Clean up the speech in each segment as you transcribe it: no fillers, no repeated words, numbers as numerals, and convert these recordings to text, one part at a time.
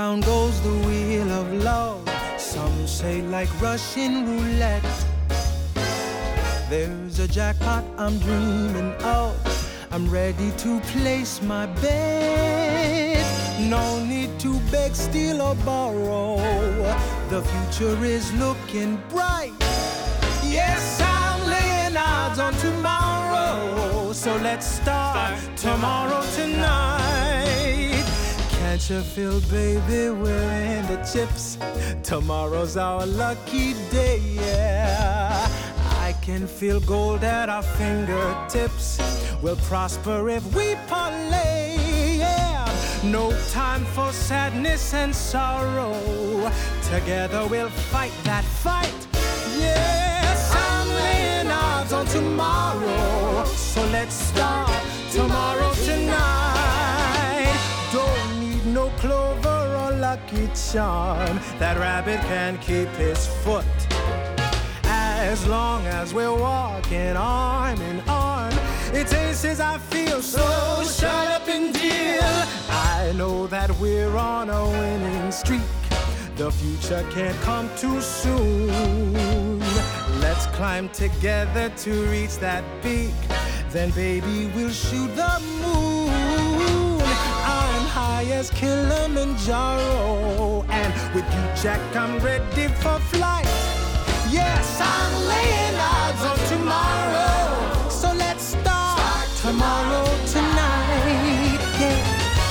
round goes the wheel of love. Some say like Russian roulette. There's a jackpot I'm dreaming of. I'm ready to place my bet. No need to beg, steal or borrow. The future is looking bright. Yes, I'm laying odds on tomorrow. So let's start tomorrow tonight. Can't you feel, baby, we're in the chips? Tomorrow's our lucky day, yeah. I can feel gold at our fingertips. We'll prosper if we parlay, yeah. No time for sadness and sorrow. Together we'll fight that fight, yes. I'm laying odds on tomorrow. So let's start tomorrow tonight. Don't need no clover or lucky charm. That rabbit can keep his foot. As long as we're walking arm in arm, it's aces I feel, so shut up and deal. I know that we're on a winning streak. The future can't come too soon. Let's climb together to reach that peak. Then baby, we'll shoot the moon. I'm high as Kilimanjaro, and with you, Jack, I'm ready for flight. Yes, I'm laying odds on tomorrow. So let's start tomorrow tonight, yeah.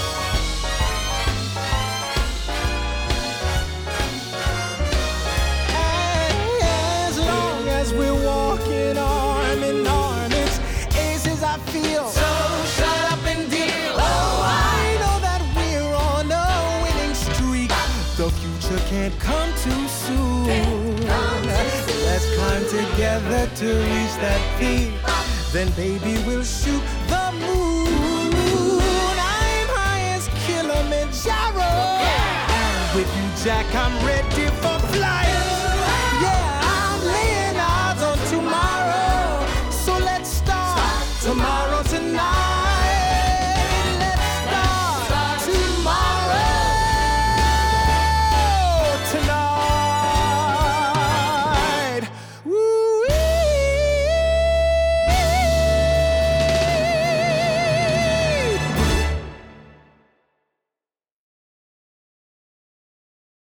As long as we're walking arm in arm, it's aces I feel. So shut up and deal. Oh, I know that we're on a winning streak. The future can't come too soon. Let's climb together to reach that peak. Then baby, we'll shoot the moon. I'm high as Kilimanjaro, and with you, Jack, I'm ready for flight.